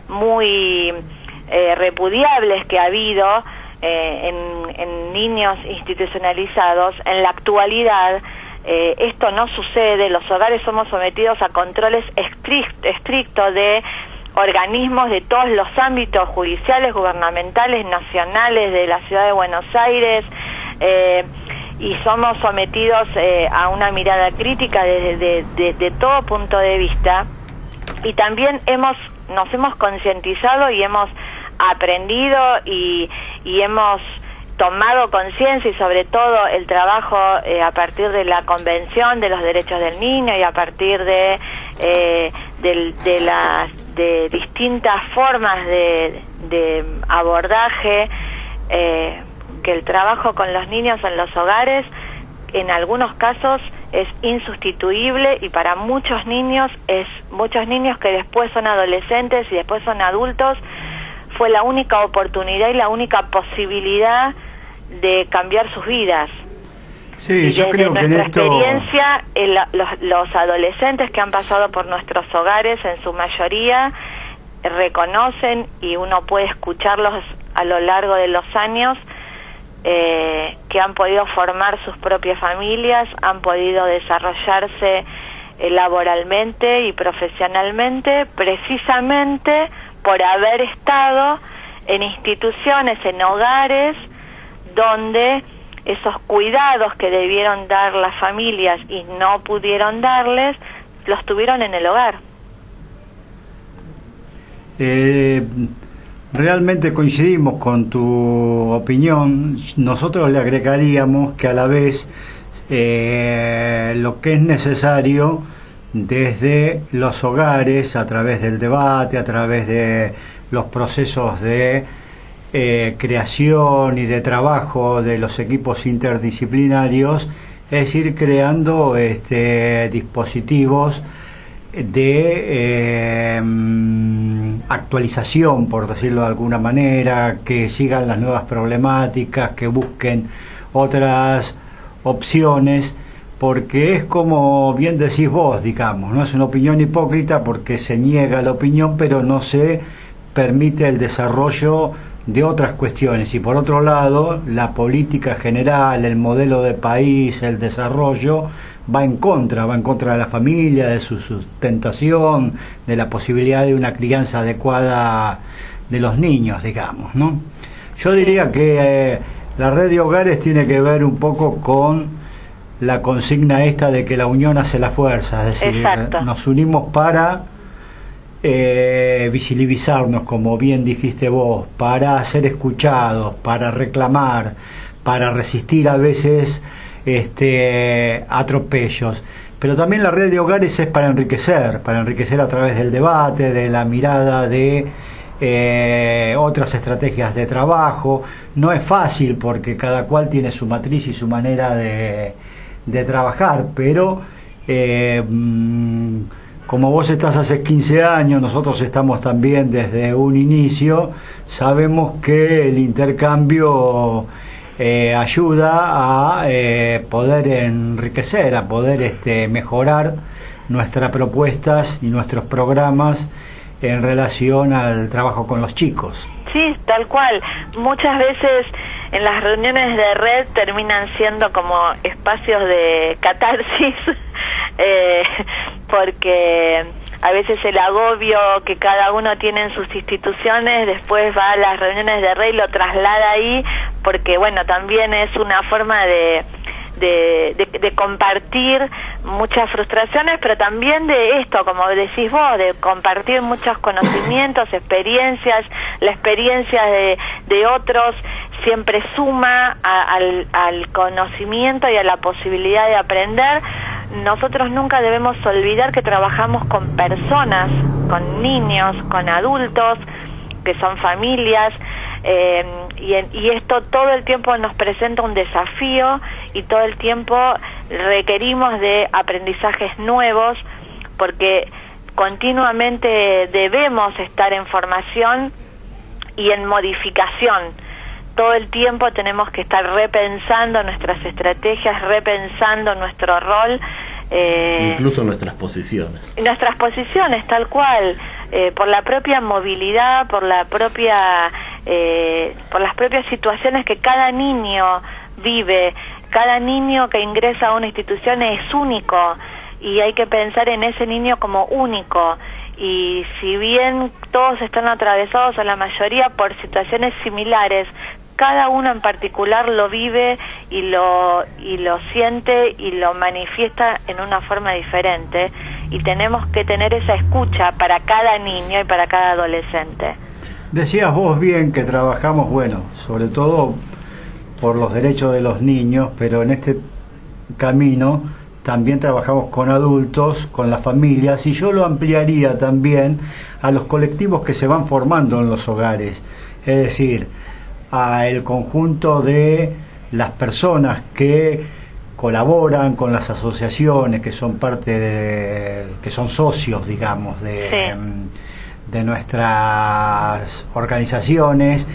S11: muy eh, repudiables que ha habido eh, en, en niños institucionalizados, en la actualidad Eh, esto no sucede. Los hogares somos sometidos a controles estrict, estrictos de organismos de todos los ámbitos judiciales, gubernamentales, nacionales, de la ciudad de Buenos Aires, eh, y somos sometidos eh, a una mirada crítica desde de, de, de todo punto de vista, y también hemos nos hemos concientizado y hemos aprendido y, y hemos tomado conciencia, y sobre todo el trabajo eh, a partir de la Convención de los Derechos del Niño, y a partir de eh, de, de las de distintas formas de, de abordaje, eh, que el trabajo con los niños en los hogares en algunos casos es insustituible, y para muchos niños es muchos niños que después son adolescentes y después son adultos, fue la única oportunidad y la única posibilidad de cambiar sus vidas.
S4: Sí, yo creo que en esto...
S11: experiencia, el, los, los adolescentes que han pasado por nuestros hogares, en su mayoría, reconocen, y uno puede escucharlos a lo largo de los años, eh, que han podido formar sus propias familias, han podido desarrollarse eh, laboralmente y profesionalmente, precisamente por haber estado en instituciones, en hogares, donde esos cuidados que debieron dar las familias y no pudieron darles, los tuvieron en el hogar.
S4: Eh, realmente coincidimos con tu opinión. Nosotros le agregaríamos que a la vez eh, lo que es necesario desde los hogares, a través del debate, a través de los procesos de eh, creación y de trabajo de los equipos interdisciplinarios, es ir creando este, dispositivos de eh, actualización, por decirlo de alguna manera, que sigan las nuevas problemáticas, que busquen otras opciones, porque es como bien decís vos, digamos, no es una opinión hipócrita porque se niega la opinión, pero no se permite el desarrollo de otras cuestiones. Y por otro lado, la política general, el modelo de país, el desarrollo, va en contra, va en contra de la familia, de su sustentación, de la posibilidad de una crianza adecuada de los niños, digamos, ¿no? Yo diría que eh, la red de hogares tiene que ver un poco con la consigna esta de que la unión hace la fuerza, es decir,
S11: Exacto.
S4: nos unimos para eh, visibilizarnos, como bien dijiste vos, para ser escuchados, para reclamar, para resistir a veces este atropellos, pero también la red de hogares es para enriquecer, para enriquecer a través del debate, de la mirada de eh, otras estrategias de trabajo. No es fácil porque cada cual tiene su matriz y su manera de, de trabajar, pero eh, como vos estás hace quince años, nosotros estamos también desde un inicio, sabemos que el intercambio eh, ayuda a eh, poder enriquecer, a poder este, mejorar nuestras propuestas y nuestros programas en relación al trabajo con los chicos.
S11: Sí, tal cual. Muchas veces en las reuniones de red terminan siendo como espacios de catarsis, eh, porque a veces el agobio que cada uno tiene en sus instituciones después va a las reuniones de red y lo traslada ahí, porque bueno, también es una forma de De, de, de compartir muchas frustraciones, pero también de esto, como decís vos, de compartir muchos conocimientos, experiencias. La experiencia de, de otros siempre suma a, al, al conocimiento y a la posibilidad de aprender. Nosotros nunca debemos olvidar que trabajamos con personas, con niños, con adultos, que son familias, eh, y, en, y esto todo el tiempo nos presenta un desafío y todo el tiempo requerimos de aprendizajes nuevos, porque continuamente debemos estar en formación y en modificación. Todo el tiempo tenemos que estar repensando nuestras estrategias, repensando nuestro rol. Eh,
S3: Incluso nuestras posiciones.
S11: Nuestras posiciones, tal cual, eh, por la propia movilidad, por la propia, eh, por las propias situaciones que cada niño vive. Cada niño que ingresa a una institución es único y hay que pensar en ese niño como único. Y si bien todos están atravesados, o la mayoría, por situaciones similares, cada uno en particular lo vive y lo y lo siente y lo manifiesta en una forma diferente, y tenemos que tener esa escucha para cada niño y para cada adolescente.
S4: Decías vos bien que trabajamos, bueno, sobre todo por los derechos de los niños, pero en este camino también trabajamos con adultos, con las familias, y yo lo ampliaría también a los colectivos que se van formando en los hogares, es decir, a el conjunto de las personas que colaboran con las asociaciones, que son parte de, que son socios, digamos, de, sí. de nuestras organizaciones,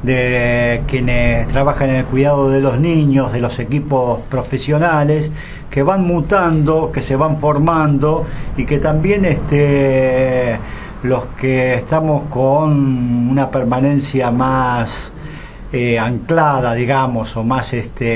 S4: de quienes trabajan en el cuidado de los niños, de los equipos profesionales, que van mutando, que se van formando, y que también este los que estamos con una permanencia más eh, anclada, digamos, o más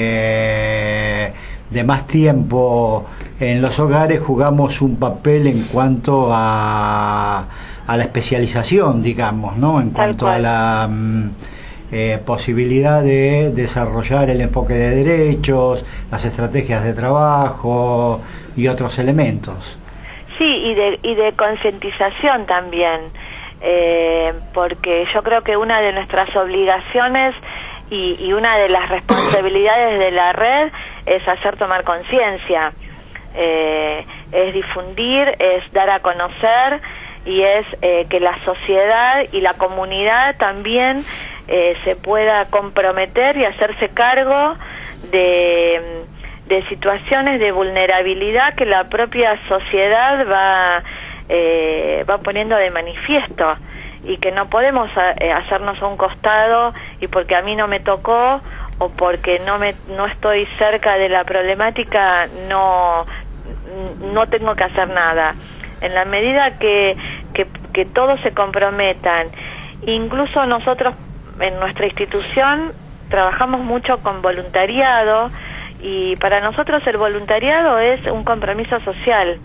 S4: este de más tiempo en los hogares, jugamos un papel en cuanto a, a la especialización, digamos, ¿no? En cuanto a la eh, posibilidad de desarrollar el enfoque de derechos, las estrategias de trabajo y otros elementos.
S11: Sí, y de, y de concientización también, eh, porque yo creo que una de nuestras obligaciones y, y una de las responsabilidades de la red es hacer tomar conciencia, eh, es difundir, es dar a conocer, y es eh, que la sociedad y la comunidad también eh, se pueda comprometer y hacerse cargo de, de situaciones de vulnerabilidad que la propia sociedad va, eh, va poniendo de manifiesto, y que no podemos eh, hacernos a un costado y porque a mí no me tocó o porque no me no estoy cerca de la problemática no no tengo que hacer nada. En la medida que, que, que todos se comprometan, incluso nosotros en nuestra institución trabajamos mucho con voluntariado, y para nosotros el voluntariado es un compromiso social,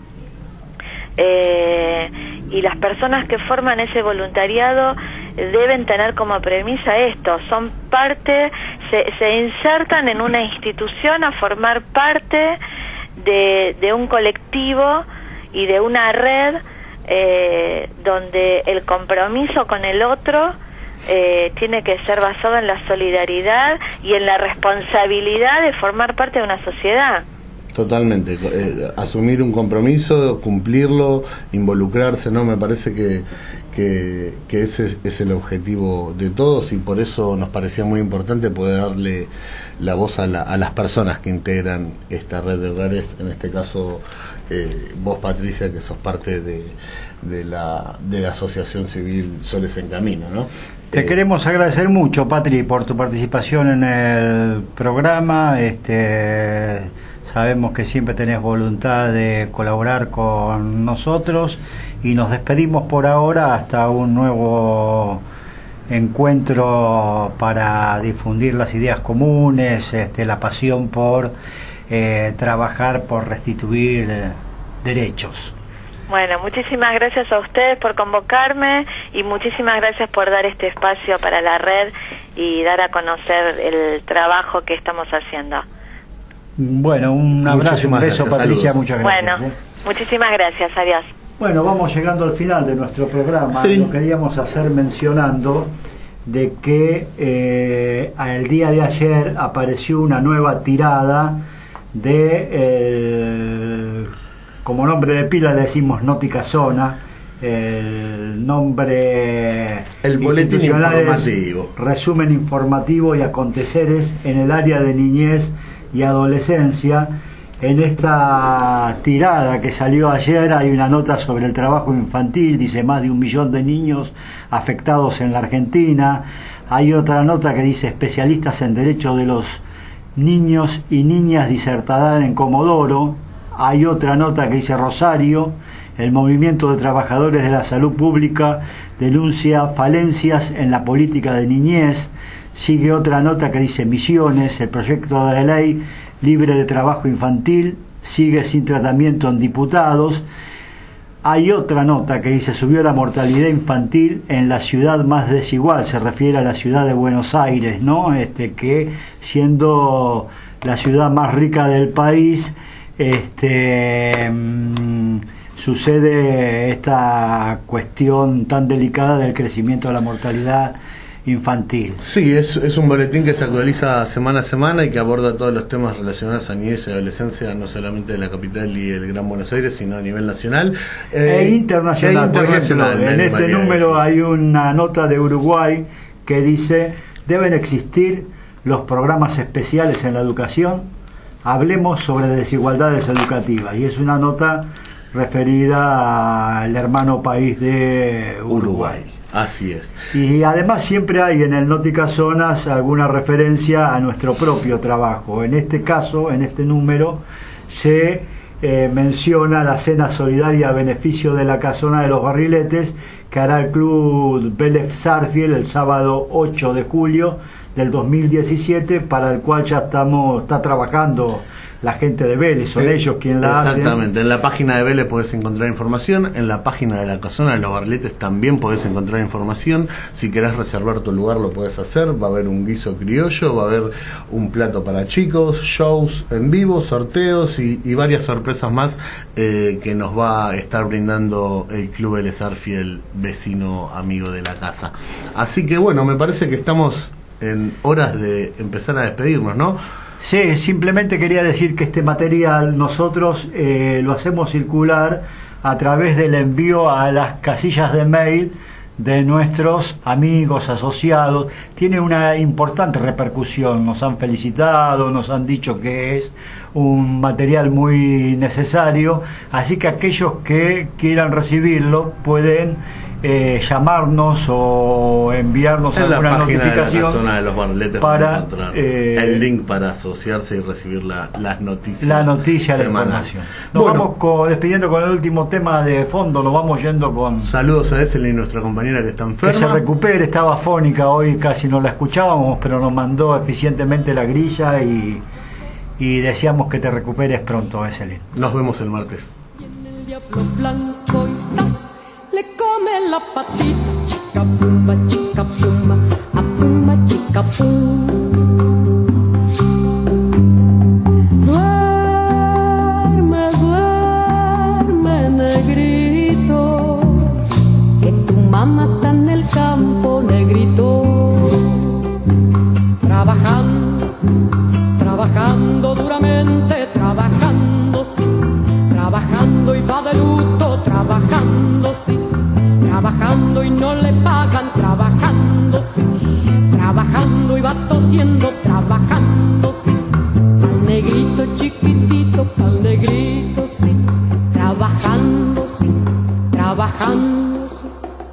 S11: eh, y las personas que forman ese voluntariado deben tener como premisa esto: son parte, se, se insertan en una institución a formar parte de, de un colectivo y de una red eh, donde el compromiso con el otro eh, tiene que ser basado en la solidaridad y en la responsabilidad de formar parte de una sociedad.
S3: Totalmente, eh, asumir un compromiso, cumplirlo, involucrarse, ¿no? Me parece que, que, que ese es el objetivo de todos y por eso nos parecía muy importante poder darle la voz a, la, a las personas que integran esta red de hogares, en este caso eh, vos, Patricia, que sos parte de, de, la, de la Asociación Civil Soles en Camino, ¿no?
S4: Te eh, queremos agradecer mucho, Patri, por tu participación en el programa. Este, sabemos que siempre tenés voluntad de colaborar con nosotros y nos despedimos por ahora hasta un nuevo encuentro para difundir las ideas comunes, este, la pasión por eh, trabajar por restituir eh, derechos.
S11: Bueno, muchísimas gracias a ustedes por convocarme y muchísimas gracias por dar este espacio para la red y dar a conocer el trabajo que estamos haciendo.
S4: Bueno, un abrazo, un beso, gracias, Patricia, saludos. Muchas gracias.
S11: Bueno,
S4: ¿eh?
S11: muchísimas gracias, adiós.
S4: Bueno, vamos llegando al final de nuestro programa. Sí. Lo queríamos hacer mencionando de que eh, el día de ayer apareció una nueva tirada de, eh, como nombre de pila le decimos Nótica Zona, el nombre
S3: el boletín informativo,
S4: resumen informativo y aconteceres en el área de niñez y adolescencia. En esta tirada que salió ayer hay una nota sobre el trabajo infantil, dice más de un millón de niños afectados en la Argentina. Hay otra nota que dice especialistas en derechos de los niños y niñas disertarán en Comodoro. Hay otra nota que dice Rosario, el movimiento de trabajadores de la salud pública denuncia falencias en la política de niñez. Sigue otra nota que dice Misiones, el proyecto de ley libre de trabajo infantil sigue sin tratamiento en diputados. Hay otra nota que dice subió la mortalidad infantil en la ciudad más desigual, se refiere a la ciudad de Buenos Aires, ¿no? Este, que siendo la ciudad más rica del país, este mmm, sucede esta cuestión tan delicada del crecimiento de la mortalidad infantil.
S3: Sí, es, es un boletín que se actualiza semana a semana y que aborda todos los temas relacionados a niñez y adolescencia, no solamente de la capital y el Gran Buenos Aires, sino a nivel nacional
S4: eh, e internacional.
S3: E internacional.
S4: Por ejemplo, en este número hay una nota de Uruguay que dice: deben existir los programas especiales en la educación, hablemos sobre desigualdades educativas, y es una nota referida al hermano país de Uruguay. Uruguay.
S3: Así es.
S4: Y además siempre hay en el Nótica Zonas alguna referencia a nuestro propio trabajo. En este caso, en este número, se eh, menciona la cena solidaria a beneficio de la Casona de los Barriletes que hará el Club Vélez Sarsfield el sábado ocho de julio del dos mil diecisiete, para el cual ya estamos está trabajando la gente de Vélez, son eh, ellos quienes la hacen.
S3: Exactamente, en la página de Vélez podés encontrar información, en la página de la Casona de los Barriletes también podés encontrar información. Si querés reservar tu lugar lo podés hacer, va a haber un guiso criollo, va a haber un plato para chicos, shows en vivo, sorteos y, y varias sorpresas más eh, que nos va a estar brindando el Club Vélez Sarsfield, vecino amigo de la casa. Así que bueno, me parece que estamos en horas de empezar a despedirnos, ¿no?
S4: Sí, simplemente quería decir que este material nosotros eh, lo hacemos circular a través del envío a las casillas de mail de nuestros amigos, asociados. Tiene una importante repercusión, nos han felicitado, nos han dicho que es un material muy necesario, así que aquellos que quieran recibirlo pueden Eh, llamarnos o enviarnos
S3: en
S4: alguna
S3: la página
S4: notificación
S3: de la Casona de los Barriletes
S4: para
S3: encontrar
S4: eh,
S3: el link para asociarse y recibir la, las noticias
S4: la noticia,
S3: semanal.
S4: La información. Nos bueno, vamos con, despidiendo con el último tema de fondo, nos vamos yendo con
S3: saludos a Eselin, nuestra compañera que está enferma,
S4: que se recupere, estaba fónica hoy, casi no la escuchábamos, pero nos mandó eficientemente la grilla y, y deseamos que te recuperes pronto, Eselin.
S3: Nos vemos el martes.
S5: Le come la patita, chica pumba, chica pumba, a pumba, chica pum. Duerme, duerme, negrito, que tu mamá está en el campo, negrito. Trabajando, trabajando duramente, trabajando trabajando y va de luto, trabajando sí, trabajando y no le pagan, trabajando sí, trabajando y va tosiendo, trabajando sí, pa'l negrito chiquitito, pa'l negrito sí, trabajando sí, trabajando sí.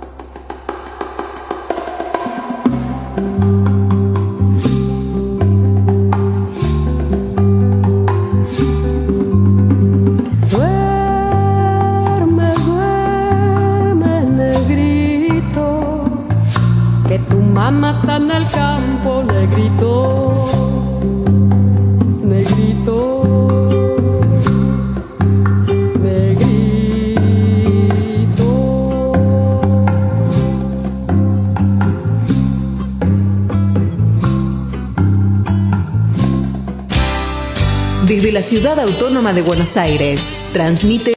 S5: Mamá está en el campo, negrito, negrito, negrito.
S1: Desde la Ciudad Autónoma de Buenos Aires, transmite